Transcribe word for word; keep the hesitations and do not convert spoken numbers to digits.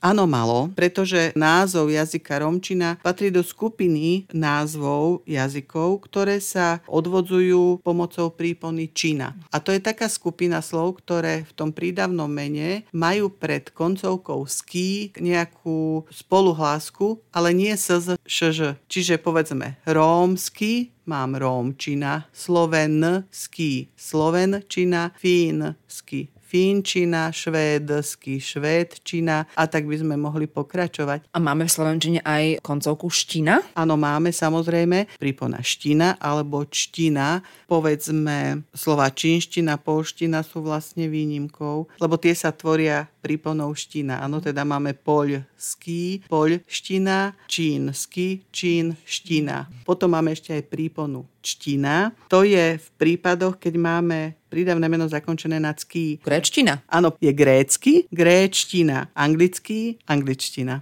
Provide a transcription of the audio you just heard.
Áno, malo, pretože názov jazyka rómčina patrí do skupiny názvov jazykov, ktoré sa odvodzujú pomocou prípony čina. A to je taká skupina slov, ktoré v tom prídavnom mene majú pred koncovkou ský nejakú spoluhlásku, ale nie sz, šž. Čiže povedzme rómsky, mám rómčina, slovenský, slovenčina, fínsky, fínčina, švédsky, švédčina a tak by sme mohli pokračovať. A máme v slovenčine aj koncovku ština? Áno, máme samozrejme prípona ština alebo čtina. Povedzme, slova čínština, polština sú vlastne výnimkou, lebo tie sa tvoria príponou ština. Áno, teda máme poľský, poľština, čínsky, čínština. Potom máme ešte aj príponu čtina. To je v prípadoch, keď máme prídavné meno zakončené na cký. Gréčtina. Áno, je grécky, gréčtina, anglický, angličtina.